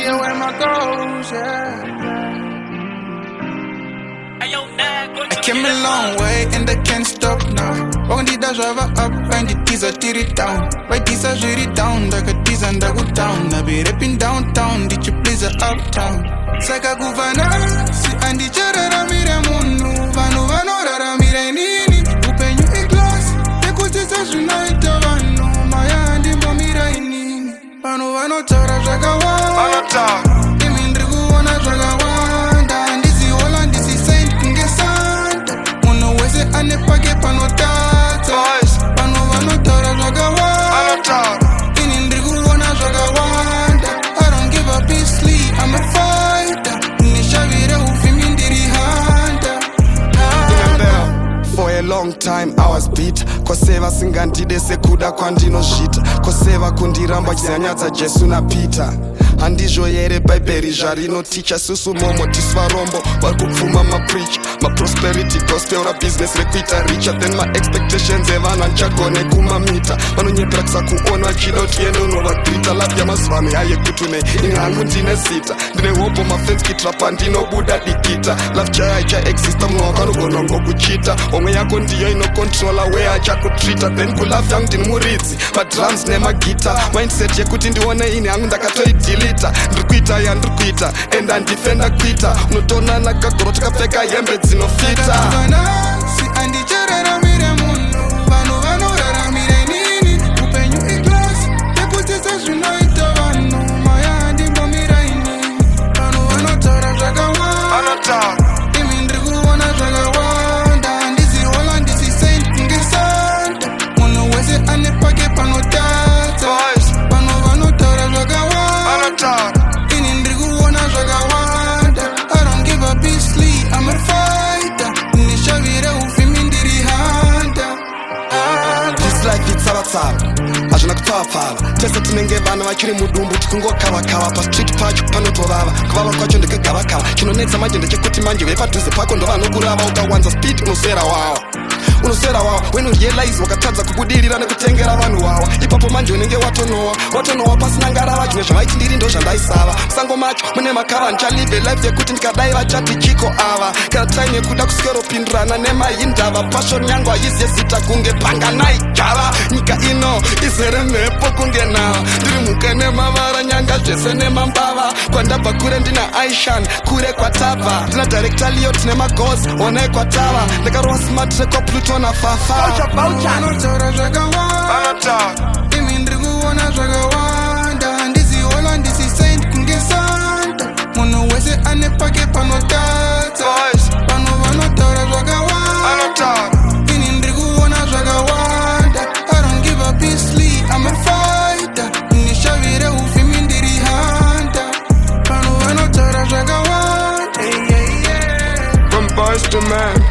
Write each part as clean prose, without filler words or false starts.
where my goals, yeah. I came a long way and I can't stop now. On dit da java up and the teaser tear it down. Why teaser shoot it down, like a teaser and I go down. I be rapping downtown, did you please uptown? Saka guvana, si andi charara mire munu. Vanu rara mire nini. Open you a glass, te kutisa junaita vanu. Maya andi mo mire nini. Vanu chara jagawa. Vanu chara. Imindrigu wana jagawanda. Andisi Holland, disi Saint Kingesanta. Uno wese ane pake panotata. Vanu chara jagawa. Vanu chara. Imindrigu wana jagawanda. I don't give up easily, I'm a fighter. Nishavira ufimindiri handa. For a long time I was beat. Koseva singandide sekuda kwandino shit. Koseva kundiramba chizanyadza Jesu na Peter. Handizvo here bhaibheri zvarinoticha susu momo tisva rombo vari kupfuma mapreach maprosperity gospel rabusiness rekuita richer then maexpectations evanhu handichagone kumamita vanonyepera kusakuona vachida kuti yende unovagirita lafi yamazuva ano yayekutune inhangu ndine zita ndine hopo mafensi kitira pandinobuda dikita lafi chayo haichaexista munhu wakanogona ngokuchita omwe yako ndiyo inokontrola weye achakutrita then kulafi yangu ndini muridzi madrums nemagita mindset yekuti ndione ini hangu ndakatoidilita ndikuita yandikuita and andifenda kuita unotonana kagoro takapfeka hembe dzinofita si andicherera mire munhu vanhu vanorara mire nini upenyu iglasi tekutisa zvinoita vanhu maya andimbomira inini vanhu vanotaura zvakawanda imi ndiri kuona zvakawanda handisi Holland ndisi Saint Kingesanta munhu wese ane pake panotadza vanhu vanotaura zvakawanda ini ndiri kuona zvakawanda I don't give up easily I'm a fighter nishavira ufimi ndiri handa This life itsavatsava hazvina kupfavapfava tese tinenge vana vachiri mudumbu tikungokavakava pastreet pacho panotovava kuvava kwacho ndekegavakava chinonetsa manje ndechekuti manje vepadhuze pako ndo vanokurava ukawanza speed unoswera wawa when you realize wakatadza kubudirira nekutengera vanhu wawa ipapo manje unenge watonowa pasina ngarava zvimwe zvavaiti ndiri ndo zvandaisava musango macho mune makava ndichalive life yekuti ndikadai vachati chiko ava kana time yekuda kusikeropindirana nemahindava passion yangu haizi yezita kunge panganai java nyika ino izere mhepo kunge nawa ndiri muke nemavara nyanga zvese nemambava kwandabva kure ndina aishan kure kwatabva ndina director liyo tine magoals onai kwatava ndakarova smart rekwa Pluton afafa vanotaura zvakawanda imi ndiri kuona zvakawanda handisi Holland ndisi Saint Kingesanta munhu wese ane pake panotadza vanhu vanotaura zvakawanda ini ndiri kuona zvakawanda I don't give up easily I'm a fighter nishavire ufimi ndiri handa vanhu vanotaura zvakawanda from boys to men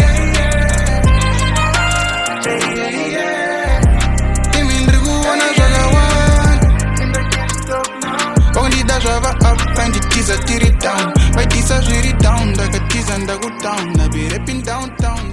Java up and the teaser tear it down. Why teaser tear it down? Like a teaser and I go down. I be rapping downtown.